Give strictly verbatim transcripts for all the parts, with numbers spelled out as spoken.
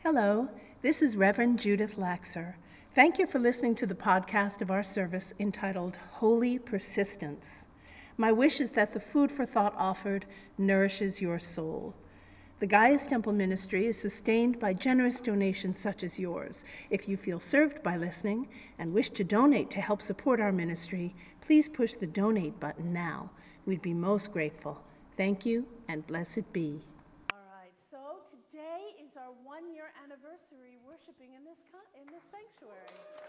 Hello, this is Reverend Judith Laxer. Thank you for listening to the podcast of our service entitled Holy Persistence. My wish is that the food for thought offered nourishes your soul. The Gaius Temple Ministry is sustained by generous donations such as yours. If you feel served by listening and wish to donate to help support our ministry, please push the donate button now. We'd be most grateful. Thank you, and blessed be. Our one-year anniversary worshiping in this con- in this sanctuary.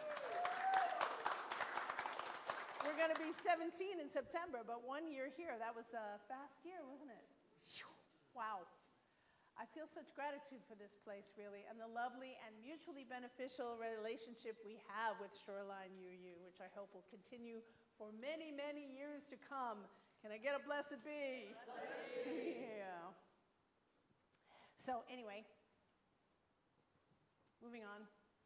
We're going to be seventeen in September, but one year here. That was a fast year, wasn't it? Wow. I feel such gratitude for this place, really, and the lovely and mutually beneficial relationship we have with Shoreline U U, which I hope will continue for many, many years to come. Can I get a blessed be? Blessed be. Yeah. So anyway, moving on.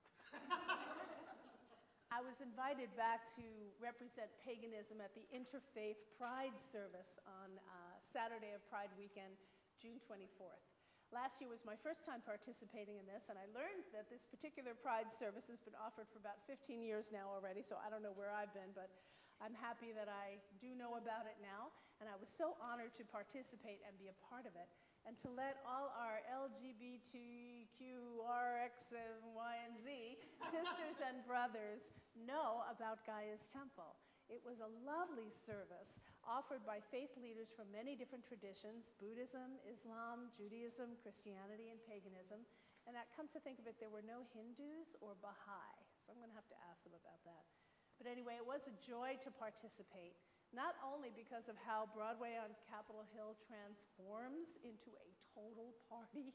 I was invited back to represent paganism at the Interfaith Pride service on uh, Saturday of Pride weekend, June twenty-fourth. Last year was my first time participating in this, and I learned that this particular Pride service has been offered for about fifteen years now already, so I don't know where I've been, but I'm happy that I do know about it now, and I was so honored to participate and be a part of it, and to let all our L G B T Q R X and Y and Z sisters and brothers know about Gaius Temple. It was a lovely service offered by faith leaders from many different traditions: Buddhism, Islam, Judaism, Christianity, and paganism. And that, come to think of it, there were no Hindus or Baha'i, so I'm going to have to ask them about that. But anyway, it was a joy to participate, not only because of how Broadway on Capitol Hill transforms into a total party,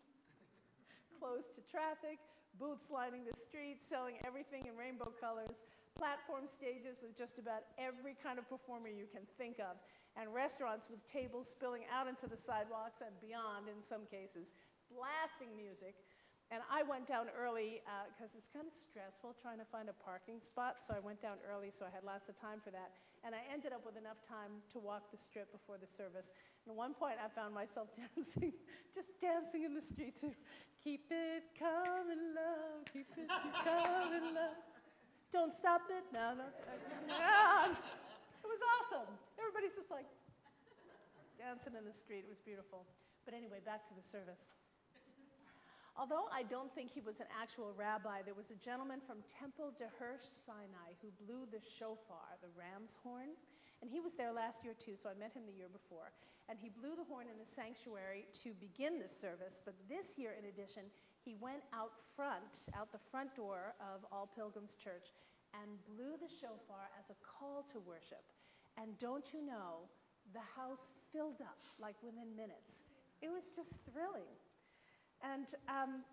closed to traffic, booths lining the streets, selling everything in rainbow colors, platform stages with just about every kind of performer you can think of, and restaurants with tables spilling out into the sidewalks and beyond in some cases, blasting music. And I went down early because uh, it's kind of stressful trying to find a parking spot, so I went down early so I had lots of time for that. And I ended up with enough time to walk the strip before the service. And at one point I found myself dancing, just dancing in the streets. Keep it coming, love, keep it coming, love. Don't stop it, no, no. Yeah. It was awesome. Everybody's just like dancing in the street. It was beautiful. But anyway, back to the service. Although I don't think he was an actual rabbi, there was a gentleman from Temple de Hirsch Sinai who blew the shofar, the ram's horn, and he was there last year too, so I met him the year before. And he blew the horn in the sanctuary to begin the service, but this year, in addition, he went out front, out the front door of All Pilgrims Church, and blew the shofar as a call to worship. And don't you know, the house filled up like within minutes. It was just thrilling. And um,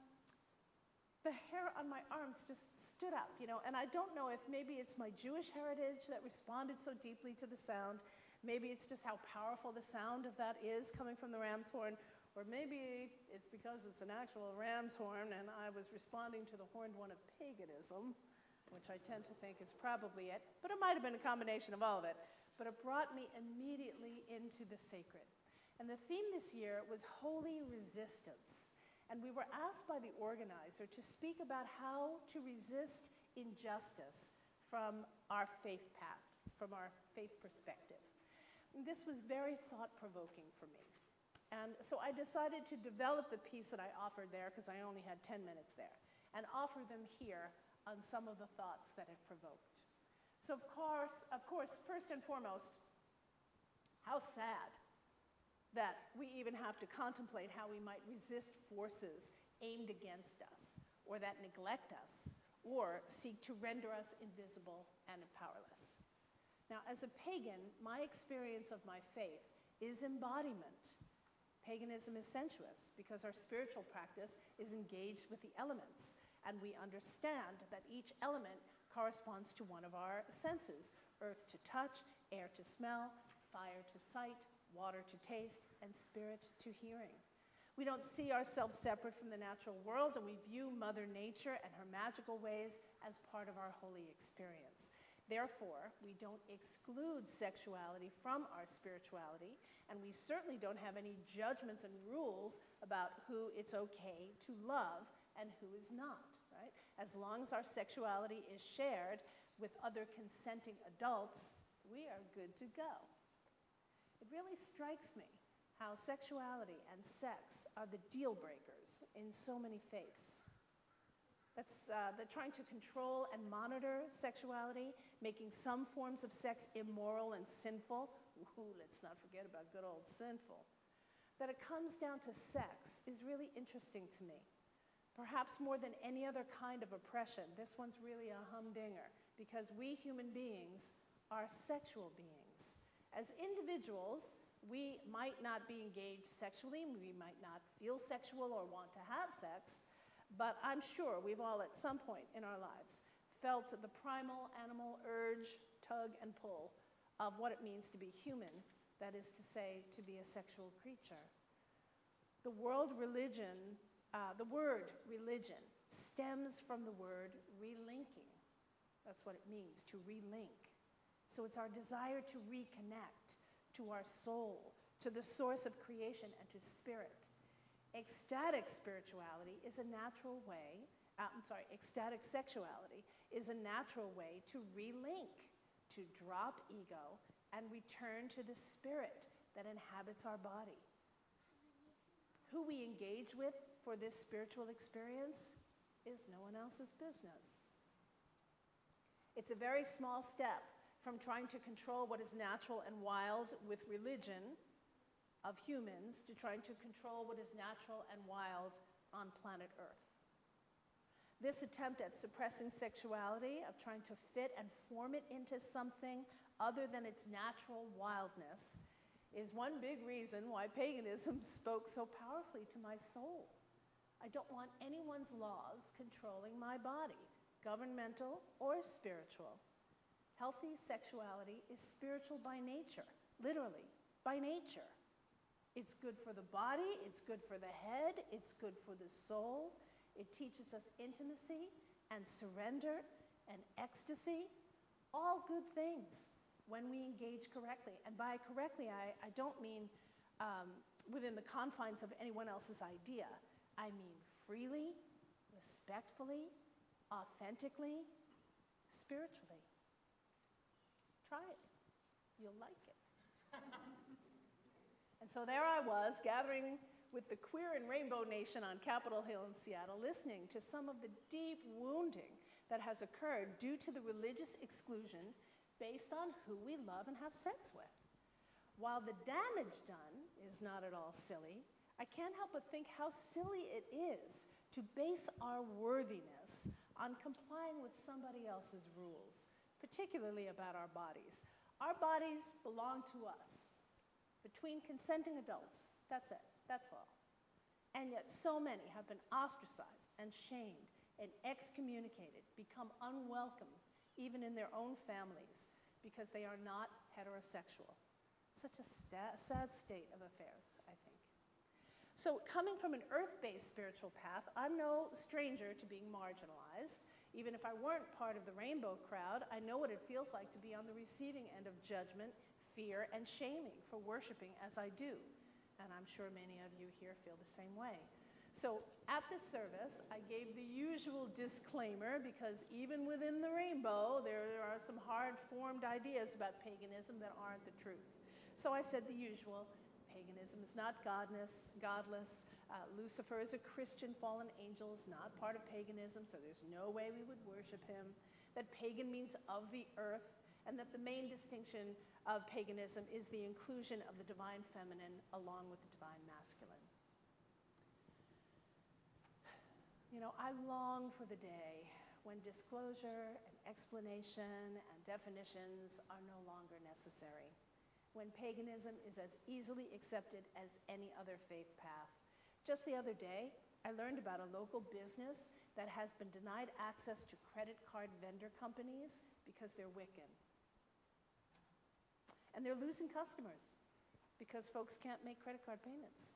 the hair on my arms just stood up, you know, and I don't know if maybe it's my Jewish heritage that responded so deeply to the sound, maybe it's just how powerful the sound of that is coming from the ram's horn, or maybe it's because it's an actual ram's horn and I was responding to the horned one of paganism, which I tend to think is probably it, but it might have been a combination of all of it. But it brought me immediately into the sacred. And the theme this year was holy resistance. And we were asked by the organizer to speak about how to resist injustice from our faith path, from our faith perspective. And this was very thought-provoking for me. And so I decided to develop the piece that I offered there, because I only had ten minutes there, and offer them here on some of the thoughts that it provoked. So of course, of course, first and foremost, how sad that we even have to contemplate how we might resist forces aimed against us, or that neglect us, or seek to render us invisible and powerless. Now, as a pagan, my experience of my faith is embodiment. Paganism is sensuous because our spiritual practice is engaged with the elements, and we understand that each element corresponds to one of our senses: earth to touch, air to smell, fire to sight, water to taste, and spirit to hearing. We don't see ourselves separate from the natural world, and we view Mother Nature and her magical ways as part of our holy experience. Therefore, we don't exclude sexuality from our spirituality, and we certainly don't have any judgments and rules about who it's okay to love and who is not, right? As long as our sexuality is shared with other consenting adults, we are good to go. It really strikes me how sexuality and sex are the deal breakers in so many faiths. That's uh, they're trying to control and monitor sexuality, making some forms of sex immoral and sinful. Ooh, let's not forget about good old sinful. That it comes down to sex is really interesting to me. Perhaps more than any other kind of oppression, this one's really a humdinger, because we human beings are sexual beings. As individuals, we might not be engaged sexually, we might not feel sexual or want to have sex, but I'm sure we've all at some point in our lives felt the primal animal urge, tug and pull of what it means to be human, that is to say, to be a sexual creature. The world religion, uh, the word religion stems from the word relinking. That's what it means, to relink. So it's our desire to reconnect to our soul, to the source of creation and to spirit. Ecstatic spirituality is a natural way, uh, I'm sorry, ecstatic sexuality is a natural way to relink, to drop ego and return to the spirit that inhabits our body. Who we engage with for this spiritual experience is no one else's business. It's a very small step from trying to control what is natural and wild with religion of humans to trying to control what is natural and wild on planet Earth. This attempt at suppressing sexuality, of trying to fit and form it into something other than its natural wildness, is one big reason why paganism spoke so powerfully to my soul. I don't want anyone's laws controlling my body, governmental or spiritual. Healthy sexuality is spiritual by nature, literally, by nature. It's good for the body, it's good for the head, it's good for the soul. It teaches us intimacy and surrender and ecstasy, all good things when we engage correctly. And by correctly, I, I don't mean um, within the confines of anyone else's idea. I mean freely, respectfully, authentically, spiritually. Try it. You'll like it. And so there I was, gathering with the Queer and Rainbow Nation on Capitol Hill in Seattle, listening to some of the deep wounding that has occurred due to the religious exclusion based on who we love and have sex with. While the damage done is not at all silly, I can't help but think how silly it is to base our worthiness on complying with somebody else's rules, particularly about our bodies. Our bodies belong to us, between consenting adults. That's it, that's all. And yet so many have been ostracized and shamed and excommunicated, become unwelcome even in their own families because they are not heterosexual. Such a sta- sad state of affairs, I think. So coming from an earth-based spiritual path, I'm no stranger to being marginalized. Even if I weren't part of the rainbow crowd, I know what it feels like to be on the receiving end of judgment, fear, and shaming for worshiping as I do. And I'm sure many of you here feel the same way. So at this service, I gave the usual disclaimer because even within the rainbow, there are some hard-formed ideas about paganism that aren't the truth. So I said the usual, paganism is not godness, godless. Uh, Lucifer is a Christian fallen angel, is not part of paganism, so there's no way we would worship him. That pagan means of the earth, and that the main distinction of paganism is the inclusion of the divine feminine along with the divine masculine. You know, I long for the day when disclosure and explanation and definitions are no longer necessary, when paganism is as easily accepted as any other faith path. Just the other day, I learned about a local business that has been denied access to credit card vendor companies because they're Wiccan. And they're losing customers because folks can't make credit card payments.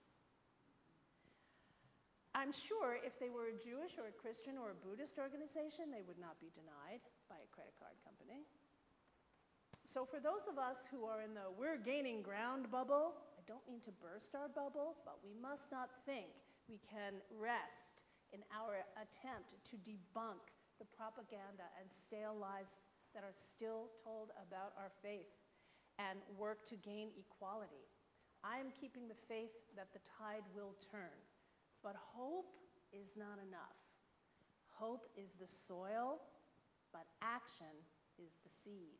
I'm sure if they were a Jewish or a Christian or a Buddhist organization, they would not be denied by a credit card company. So for those of us who are in the we're gaining ground bubble, I don't mean to burst our bubble, but we must not think we can rest in our attempt to debunk the propaganda and stale lies that are still told about our faith and work to gain equality. I am keeping the faith that the tide will turn, but hope is not enough. Hope is the soil, but action is the seed.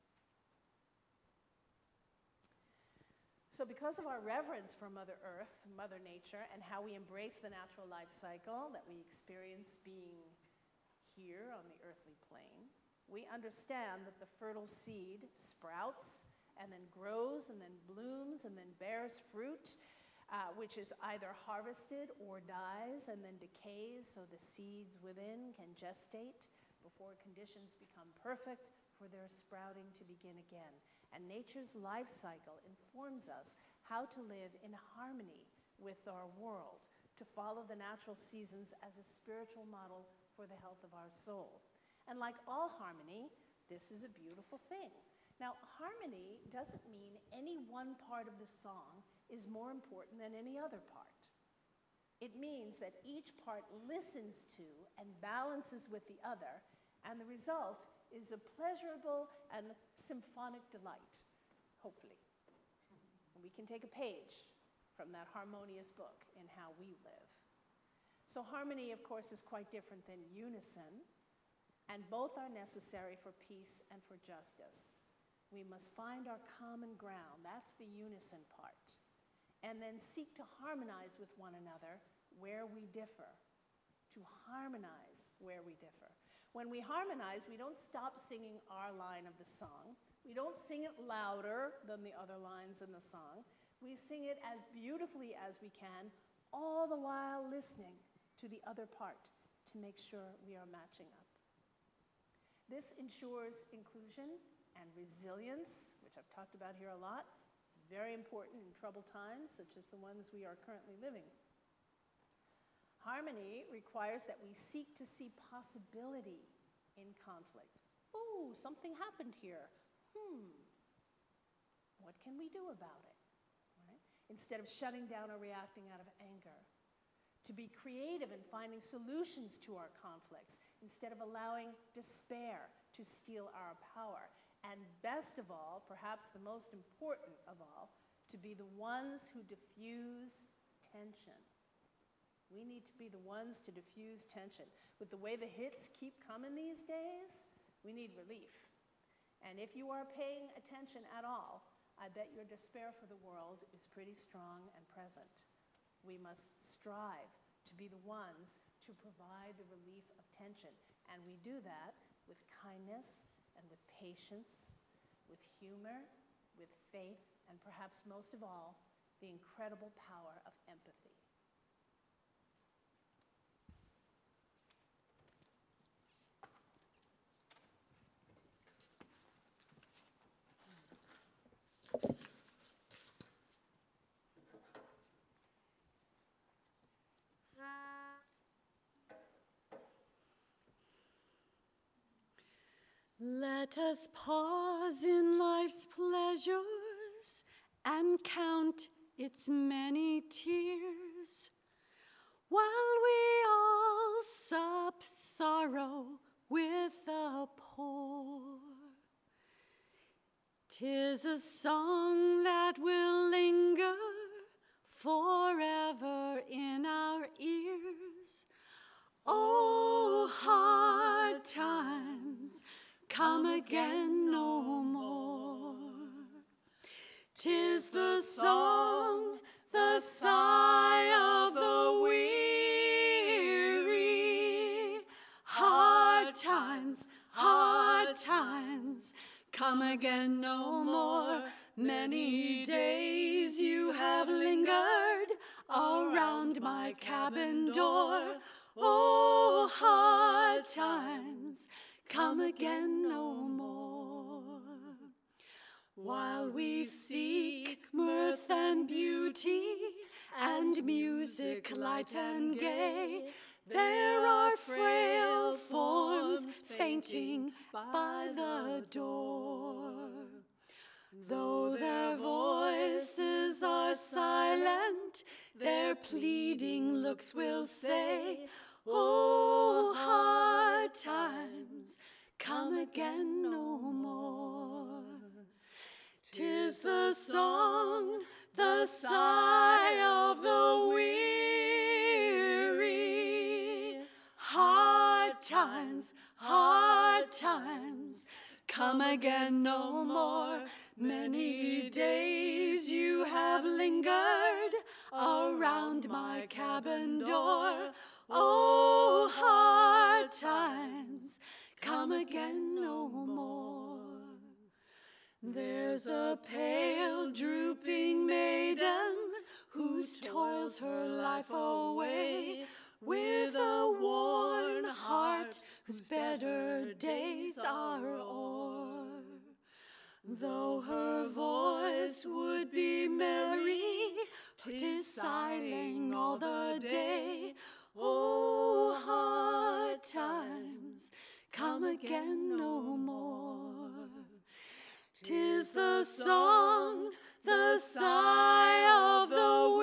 So because of our reverence for Mother Earth, Mother Nature, and how we embrace the natural life cycle that we experience being here on the earthly plane, we understand that the fertile seed sprouts and then grows and then blooms and then bears fruit, uh, which is either harvested or dies and then decays so the seeds within can gestate before conditions become perfect for their sprouting to begin again. And nature's life cycle informs us how to live in harmony with our world, to follow the natural seasons as a spiritual model for the health of our soul. And like all harmony, this is a beautiful thing. Now, harmony doesn't mean any one part of the song is more important than any other part. It means that each part listens to and balances with the other, and the result is a pleasurable and symphonic delight, hopefully. And we can take a page from that harmonious book in how we live. So harmony, of course, is quite different than unison, and both are necessary for peace and for justice. We must find our common ground, that's the unison part, and then seek to harmonize with one another where we differ, to harmonize where we differ. When we harmonize, we don't stop singing our line of the song. We don't sing it louder than the other lines in the song. We sing it as beautifully as we can, all the while listening to the other part to make sure we are matching up. This ensures inclusion and resilience, which I've talked about here a lot. It's very important in troubled times, such as the ones we are currently living. Harmony requires that we seek to see possibility in conflict. Oh, something happened here. Hmm, what can we do about it? Right? Instead of shutting down or reacting out of anger. To be creative in finding solutions to our conflicts, instead of allowing despair to steal our power. And best of all, perhaps the most important of all, to be the ones who diffuse tension. We need to be the ones to diffuse tension. With the way the hits keep coming these days, we need relief. And if you are paying attention at all, I bet your despair for the world is pretty strong and present. We must strive to be the ones to provide the relief of tension. And we do that with kindness and with patience, with humor, with faith, and perhaps most of all, the incredible power of empathy. Let us pause in life's pleasures and count its many tears, while we all sup sorrow with the poor. 'Tis a song that will linger forever in our ears. Oh, hard times, come again no more. 'Tis the song, the sigh of the weary. Hard times, hard times, come again no more. Many days you have lingered around my cabin door. Oh, hard times, come again no more. While we seek mirth and beauty and music light and gay, there are frail forms fainting by the door. Though their voices are silent, their pleading looks will say, again no more. 'Tis the song, the sigh of the weary. Hard times, hard times, come again no more. Many days you have lingered around my cabin door. Oh, hard times, come again no more. There's a pale, drooping maiden whose toils her life away, with a worn heart whose better days are o'er. Though her voice would be merry, 'tis sighing all the day. Oh, hard times, come again no more. 'Tis the song, the sigh of the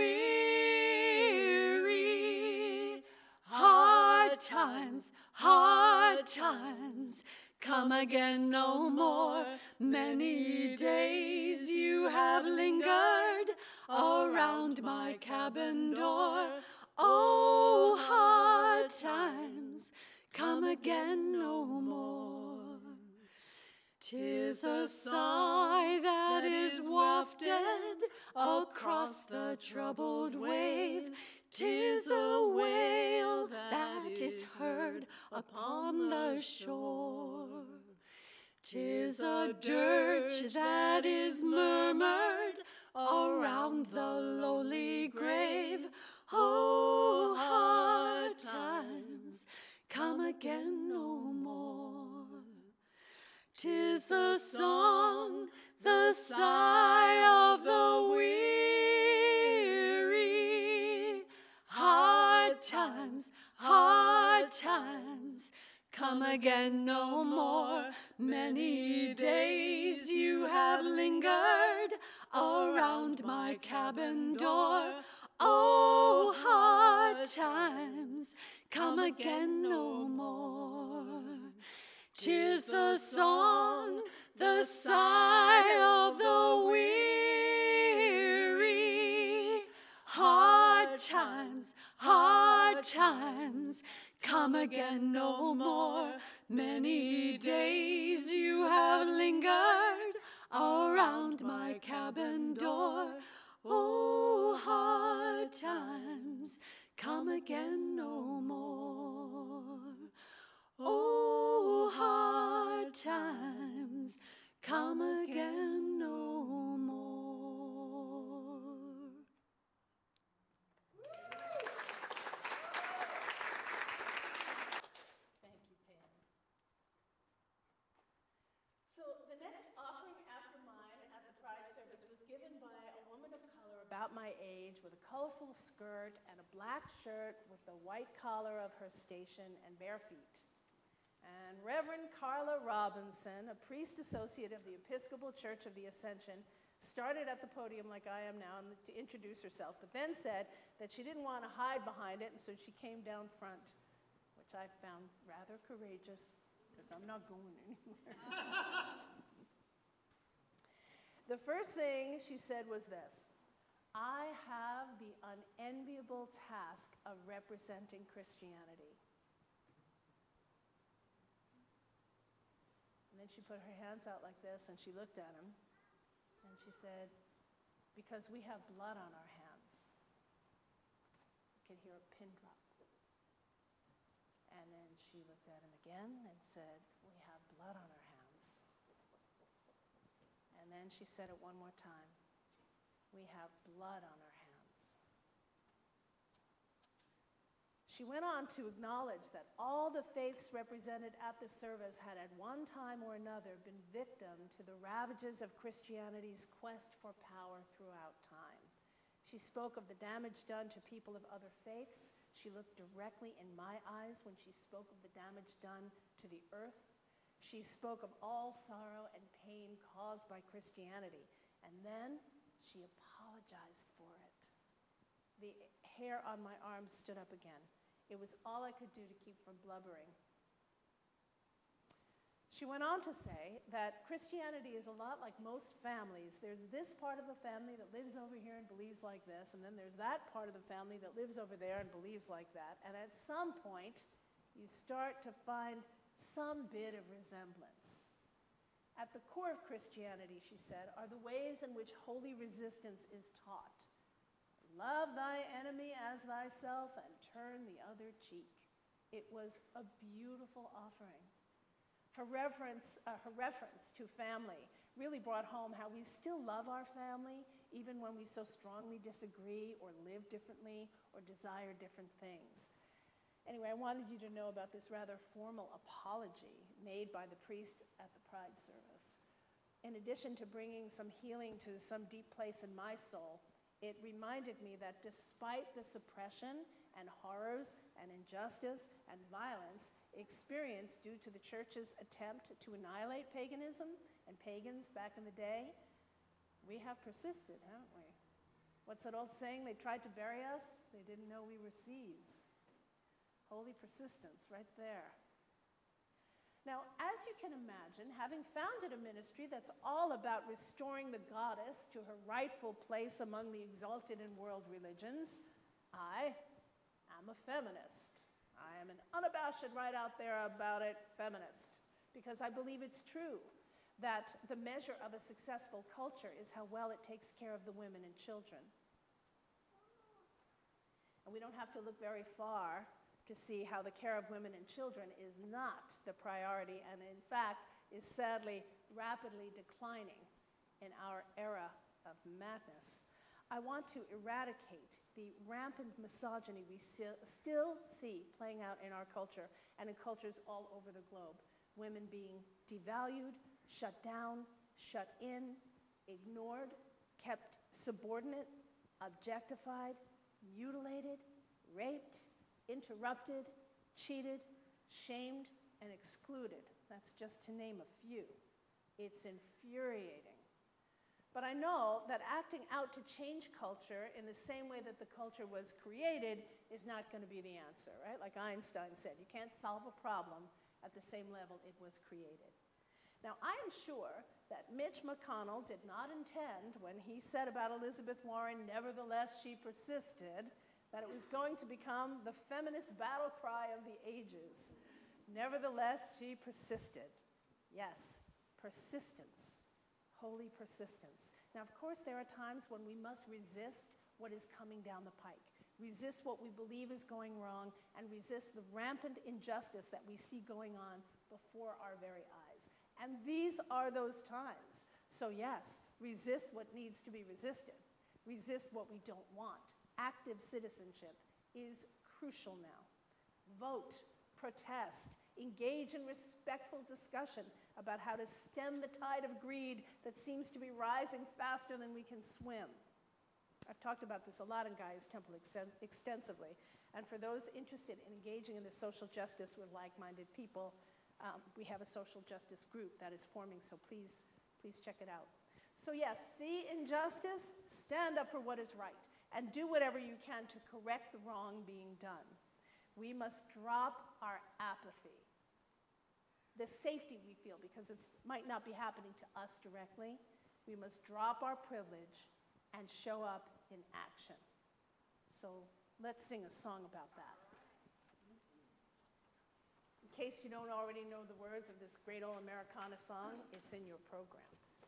weary. Hard times, hard times, come again no more. Many days you have lingered around my cabin door. Oh, hard times, come again no more. 'Tis a sigh that is wafted across the troubled wave. 'Tis a wail that is heard upon the shore. 'Tis a dirge that is murmured around the lowly grave. Oh, hard times, come again no more. 'Tis the song, the sigh of the weary. Hard times, hard times, come again no more. Many days you have lingered around my cabin door. Oh, hard times, come again no more. 'Tis the song, the sigh of the weary. Hard times, hard times, come again no more. Many days you have lingered around my cabin door. Oh, hard times, come again no more. Oh, hard times, come again no more. Thank you, Pam. So the next offering after mine at the Pride service was given by a woman of color about my age with a colorful skirt and a black shirt with the white collar of her station and bare feet. And Reverend Carla Robinson, a priest associate of the Episcopal Church of the Ascension, started at the podium like I am now to introduce herself, but then said that she didn't want to hide behind it, and so she came down front, which I found rather courageous, because I'm not going anywhere. The first thing she said was this: I have the unenviable task of representing Christianity. And then she put her hands out like this, and she looked at him, and she said, because we have blood on our hands. You could hear a pin drop. And then she looked at him again and said, we have blood on our hands. And then she said it one more time, we have blood on our hands. She went on to acknowledge that all the faiths represented at the service had at one time or another been victim to the ravages of Christianity's quest for power throughout time. She spoke of the damage done to people of other faiths. She looked directly in my eyes when she spoke of the damage done to the earth. She spoke of all sorrow and pain caused by Christianity. And then she apologized for it. The hair on my arm stood up again. It was all I could do to keep from blubbering. She went on to say that Christianity is a lot like most families. There's this part of the family that lives over here and believes like this, and then there's that part of the family that lives over there and believes like that. And at some point, you start to find some bit of resemblance. At the core of Christianity, she said, are the ways in which holy resistance is taught. Love thy enemy as thyself and turn the other cheek. It was a beautiful offering. Her reference, uh, her reference to family really brought home how we still love our family even when we so strongly disagree or live differently or desire different things. Anyway, I wanted you to know about this rather formal apology made by the priest at the Pride service. In addition to bringing some healing to some deep place in my soul, it reminded me that despite the suppression and horrors and injustice and violence experienced due to the church's attempt to annihilate paganism and pagans back in the day, we have persisted, haven't we? What's that old saying? They tried to bury us, they didn't know we were seeds. Holy persistence right there. Now, as you can imagine, having founded a ministry that's all about restoring the goddess to her rightful place among the exalted in world religions, I am a feminist. I am an unabashed, right out there about it, feminist, because I believe it's true that the measure of a successful culture is how well it takes care of the women and children. And we don't have to look very far to see how the care of women and children is not the priority and, in fact, is sadly rapidly declining in our era of madness. I want to eradicate the rampant misogyny we still see playing out in our culture and in cultures all over the globe. Women being devalued, shut down, shut in, ignored, kept subordinate, objectified, mutilated, raped, interrupted, cheated, shamed, and excluded. That's just to name a few. It's infuriating. But I know that acting out to change culture in the same way that the culture was created is not going to be the answer, right? Like Einstein said, you can't solve a problem at the same level it was created. Now, I am sure that Mitch McConnell did not intend, when he said about Elizabeth Warren, nevertheless she persisted, that it was going to become the feminist battle cry of the ages. Nevertheless, she persisted. Yes, persistence, holy persistence. Now, of course, there are times when we must resist what is coming down the pike, resist what we believe is going wrong, and resist the rampant injustice that we see going on before our very eyes. And these are those times. So yes, resist what needs to be resisted. Resist what we don't want. Active citizenship is crucial now. Vote, protest, engage in respectful discussion about how to stem the tide of greed that seems to be rising faster than we can swim. I've talked about this a lot in Gaia's Temple extensively, and for those interested in engaging in the social justice with like-minded people, um, we have a social justice group that is forming, so please, please check it out. So yes, see injustice, stand up for what is right, and do whatever you can to correct the wrong being done. We must drop our apathy, the safety we feel because it might not be happening to us directly. We must drop our privilege and show up in action. So let's sing a song about that. In case you don't already know the words of this great old Americana song, it's in your program.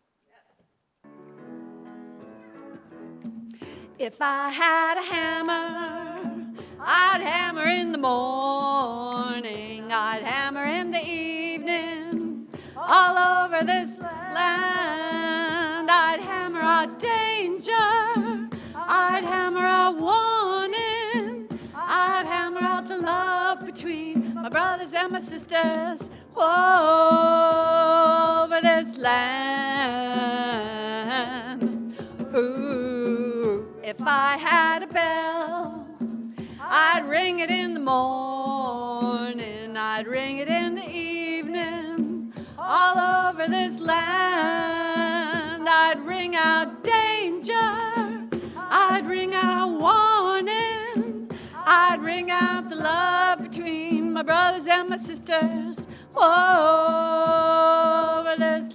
If I had a hammer, I'd hammer in the morning, I'd hammer in the evening, all over this land. I'd hammer out danger, I'd hammer out warning, I'd hammer out the love between my brothers and my sisters, whoa, over this land. Ooh, if I had a bell, I'd ring it in the morning, I'd ring it in the evening, all over this land. I'd ring out danger, I'd ring out warning, I'd ring out the love between my my brothers and my sisters over this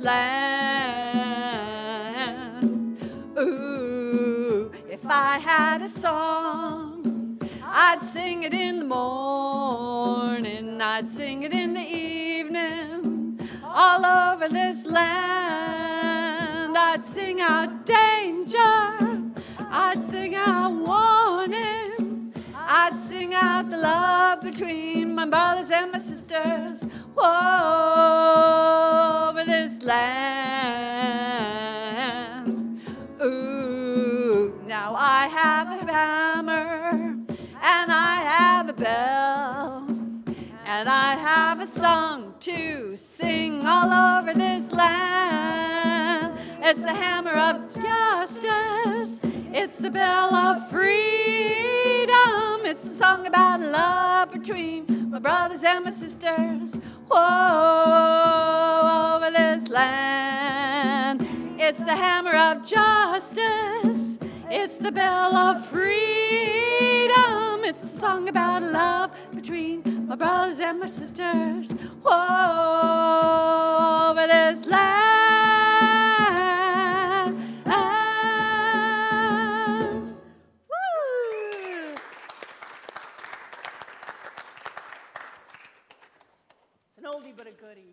land. Ooh, if I had a song, I'd sing it in the morning, I'd sing it in the evening, all over this land. I'd sing out danger, I'd sing out warning, I'd sing out the love between my brothers and my sisters over this land. Ooh, now I have a hammer, and I have a bell, and I have a song to sing all over this land. It's the hammer of justice, it's the bell of freedom, it's a song about love between my brothers and my sisters whoa, over this land. It's the hammer of justice, it's the bell of freedom, it's a song about love between my brothers and my sisters whoa, over this land. Oldie but a goodie.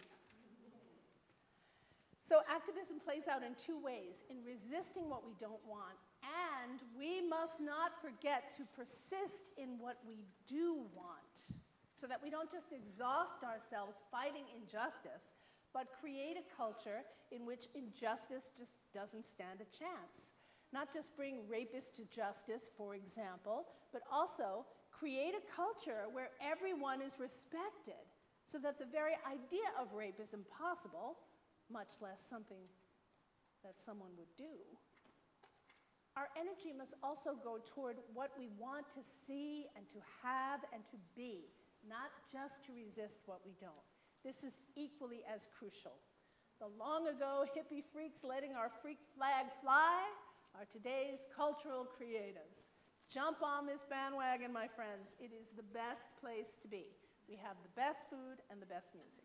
So activism plays out in two ways, in resisting what we don't want, and we must not forget to persist in what we do want, so that we don't just exhaust ourselves fighting injustice, but create a culture in which injustice just doesn't stand a chance. Not just bring rapists to justice, for example, but also create a culture where everyone is respected, so that the very idea of rape is impossible, much less something that someone would do. Our energy must also go toward what we want to see and to have and to be, not just to resist what we don't. This is equally as crucial. The long ago hippie freaks letting our freak flag fly are today's cultural creatives. Jump on this bandwagon, my friends. It is the best place to be. We have the best food and the best music.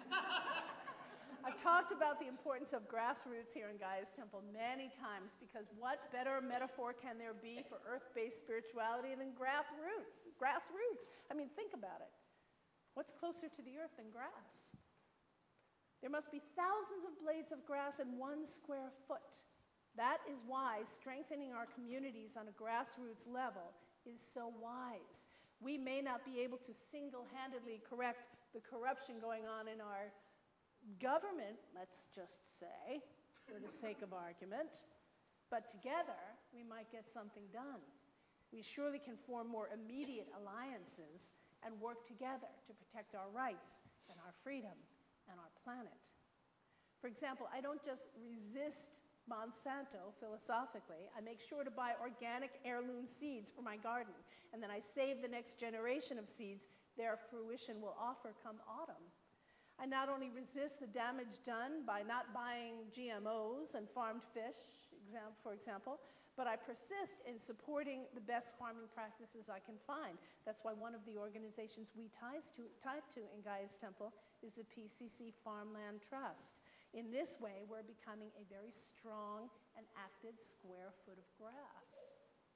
I've talked about the importance of grassroots here in Gaia's Temple many times, because what better metaphor can there be for earth-based spirituality than grassroots? Grassroots. I mean, think about it. What's closer to the earth than grass? There must be thousands of blades of grass in one square foot. That is why strengthening our communities on a grassroots level is so wise. We may not be able to single-handedly correct the corruption going on in our government, let's just say, for the sake of argument, but together we might get something done. We surely can form more immediate alliances and work together to protect our rights and our freedom and our planet. For example, I don't just resist Monsanto philosophically. I make sure to buy organic heirloom seeds for my garden, and then I save the next generation of seeds their fruition will offer come autumn. I not only resist the damage done by not buying G M Os and farmed fish, for example, but I persist in supporting the best farming practices I can find. That's why one of the organizations we tie to, tie to in Gaia's Temple is the P C C Farmland Trust. In this way, we're becoming a very strong and active square foot of grass.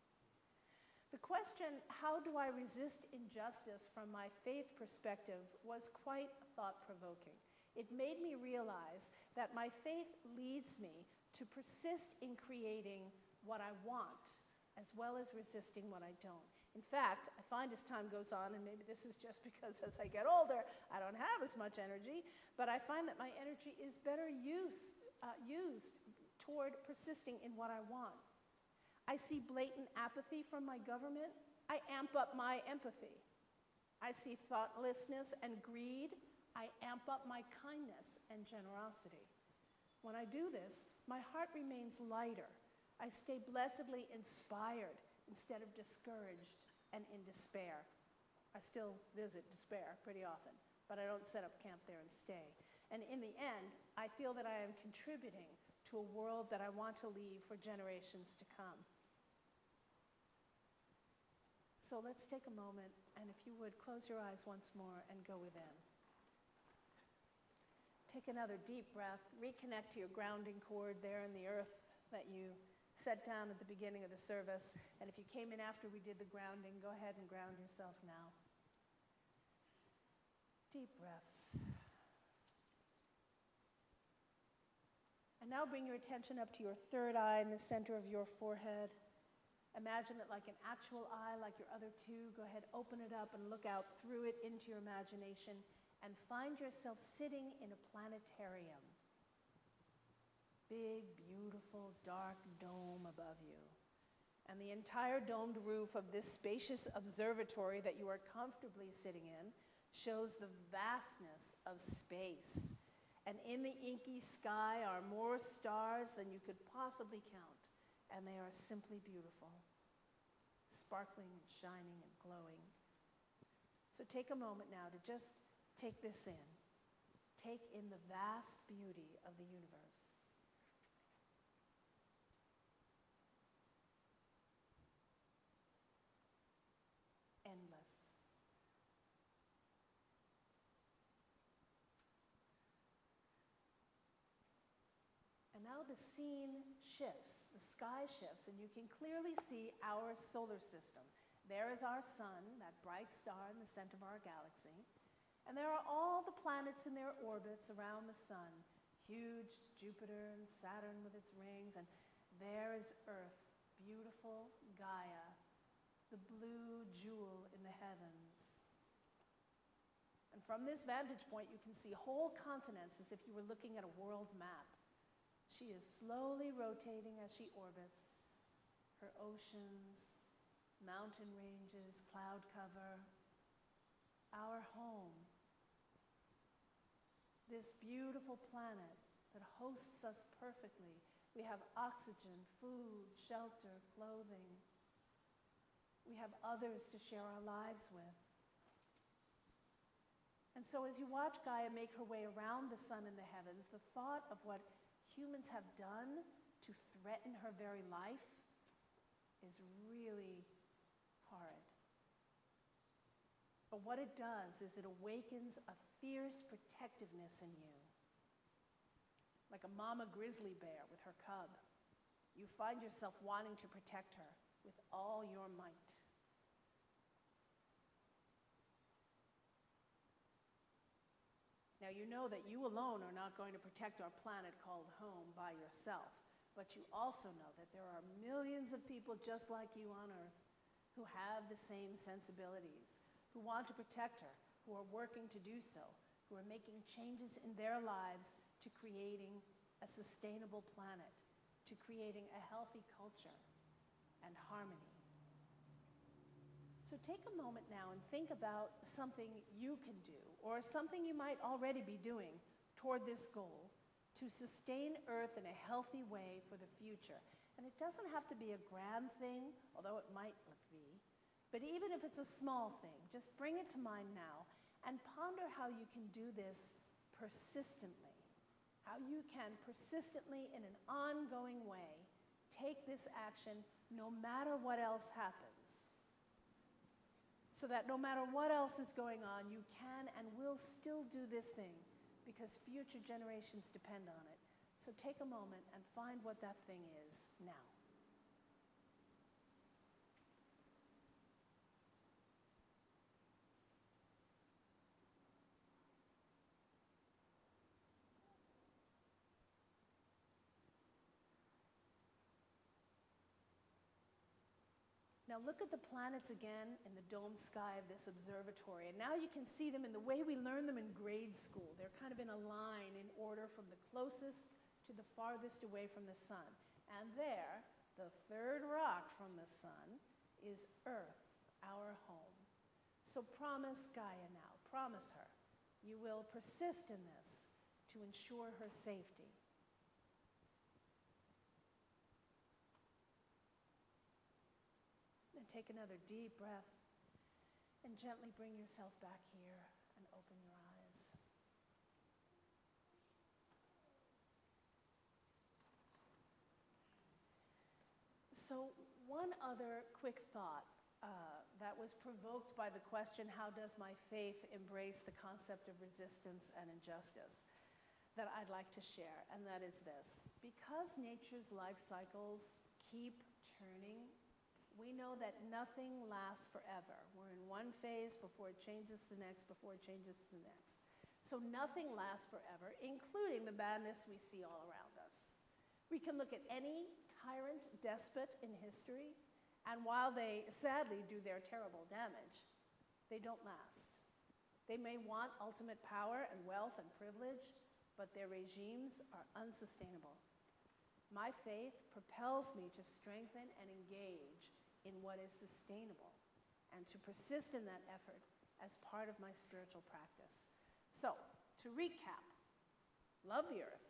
The question, how do I resist injustice from my faith perspective, was quite thought-provoking. It made me realize that my faith leads me to persist in creating what I want, as well as resisting what I don't. In fact, I find as time goes on, and maybe this is just because as I get older, I don't have as much energy, but I find that my energy is better used, uh, used toward persisting in what I want. I see blatant apathy from my government, I amp up my empathy. I see thoughtlessness and greed, I amp up my kindness and generosity. When I do this, my heart remains lighter. I stay blessedly inspired instead of discouraged and in despair. I still visit despair pretty often, but I don't set up camp there and stay. And in the end, I feel that I am contributing to a world that I want to leave for generations to come. So let's take a moment, and if you would, close your eyes once more and go within. Take another deep breath. Reconnect to your grounding cord there in the earth that you set down at the beginning of the service. And if you came in after we did the grounding, go ahead and ground yourself now. Deep breaths. And now bring your attention up to your third eye in the center of your forehead. Imagine it like an actual eye, like your other two. Go ahead, open it up and look out through it into your imagination and find yourself sitting in a planetarium. Big, beautiful, dark dome above you. And the entire domed roof of this spacious observatory that you are comfortably sitting in shows the vastness of space. And in the inky sky are more stars than you could possibly count. And they are simply beautiful, sparkling and shining and glowing. So take a moment now to just take this in. Take in the vast beauty of the universe. Endless. And now the scene shifts, the sky shifts, and you can clearly see our solar system. There is our sun, that bright star in the center of our galaxy. And there are all the planets in their orbits around the sun. Huge Jupiter and Saturn with its rings. And there is Earth, beautiful Gaia, the blue jewel in the heavens. And from this vantage point, you can see whole continents as if you were looking at a world map. She is slowly rotating as she orbits. Her oceans, mountain ranges, cloud cover, our home. This beautiful planet that hosts us perfectly. We have oxygen, food, shelter, clothing. We have others to share our lives with. And so as you watch Gaia make her way around the sun and the heavens, the thought of what humans have done to threaten her very life is really horrid. But what it does is it awakens a fierce protectiveness in you. Like a mama grizzly bear with her cub. You find yourself wanting to protect her with all your might. Now you know that you alone are not going to protect our planet called home by yourself, but you also know that there are millions of people just like you on Earth who have the same sensibilities, who want to protect her, who are working to do so, who are making changes in their lives to creating a sustainable planet, to creating a healthy culture and harmony. So take a moment now and think about something you can do, or something you might already be doing toward this goal to sustain Earth in a healthy way for the future. And it doesn't have to be a grand thing, although it might be. But even if it's a small thing, just bring it to mind now and ponder how you can do this persistently. How you can persistently, in an ongoing way, take this action no matter what else happens. So that no matter what else is going on, you can and will still do this thing because future generations depend on it. So take a moment and find what that thing is now. Now look at the planets again in the domed sky of this observatory. And now you can see them in the way we learn them in grade school. They're kind of in a line in order from the closest to the farthest away from the sun. And there, the third rock from the sun, is Earth, our home. So promise Gaia now, promise her, you will persist in this to ensure her safety. And take another deep breath and gently bring yourself back here and open your eyes. So one other quick thought uh, that was provoked by the question, how does my faith embrace the concept of resistance and injustice, that I'd like to share, and that is this. Because nature's life cycles keep turning, we know that nothing lasts forever. We're in one phase before it changes to the next, before it changes to the next. So nothing lasts forever, including the badness we see all around us. We can look at any tyrant despot in history, and while they sadly do their terrible damage, they don't last. They may want ultimate power and wealth and privilege, but their regimes are unsustainable. My faith propels me to strengthen and engage in what is sustainable and to persist in that effort as part of my spiritual practice. So, to recap, love the earth,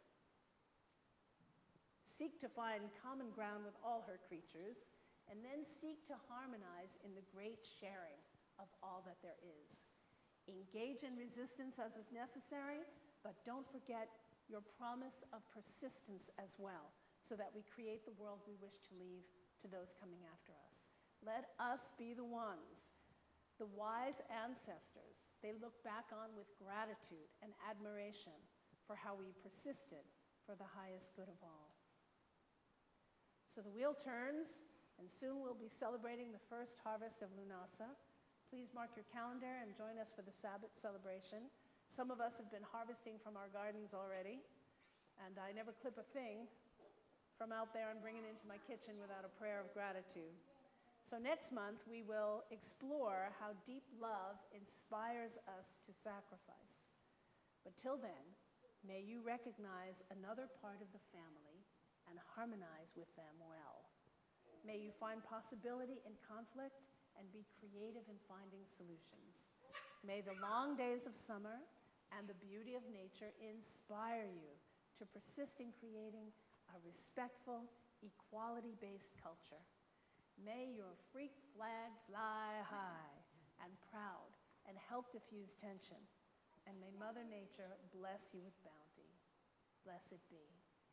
seek to find common ground with all her creatures, and then seek to harmonize in the great sharing of all that there is. Engage in resistance as is necessary, but don't forget your promise of persistence as well, so that we create the world we wish to leave to those coming after us. Let us be the ones, the wise ancestors they look back on with gratitude and admiration for how we persisted for the highest good of all. So the wheel turns, and soon we'll be celebrating the first harvest of Lunasa. Please mark your calendar and join us for the Sabbath celebration. Some of us have been harvesting from our gardens already, and I never clip a thing from out there and bring it into my kitchen without a prayer of gratitude. So next month, we will explore how deep love inspires us to sacrifice. But till then, may you recognize another part of the family and harmonize with them well. May you find possibility in conflict and be creative in finding solutions. May the long days of summer and the beauty of nature inspire you to persist in creating a respectful, equality-based culture. May your freak flag fly high and proud and help diffuse tension. And may Mother Nature bless you with bounty. Blessed be.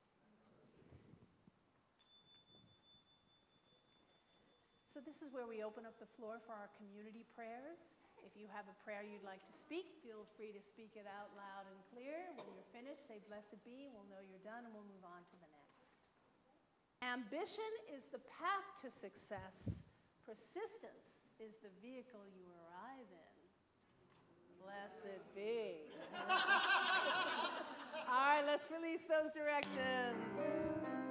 So this is where we open up the floor for our community prayers. If you have a prayer you'd like to speak, feel free to speak it out loud and clear. When you're finished, say, blessed be. We'll know you're done, and we'll move on to the next. Ambition is the path to success. Persistence is the vehicle you arrive in. Blessed be. All right, let's release those directions.